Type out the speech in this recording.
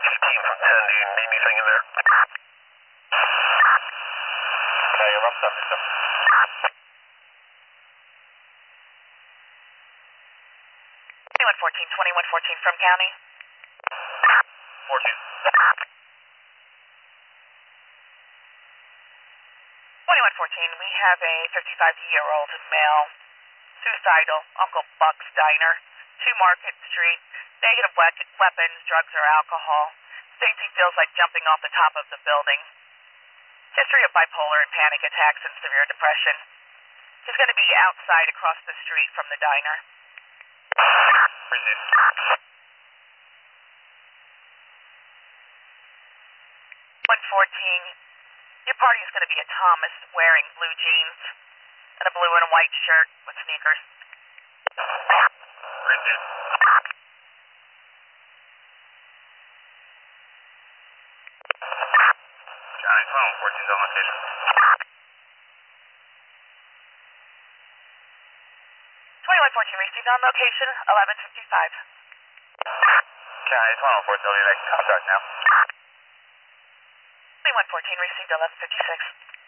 15 from 10, do you need anything in there? Yeah, you're up 77. 2114, 2114 from county. 14. 2114, we have a 55-year-old male, suicidal, Uncle Buck's Diner, 2 Market Street, negative weapons, drugs, or alcohol. States he feels like jumping off the top of the building. History of bipolar and panic attacks and severe depression. He's going to be outside across the street from the diner. 114, your party is going to be a Thomas wearing blue jeans and a blue and a white shirt with sneakers. County 2114's on location. 2114 received on location, 1155. County 2114's on your next contact now. 2114 received 1156.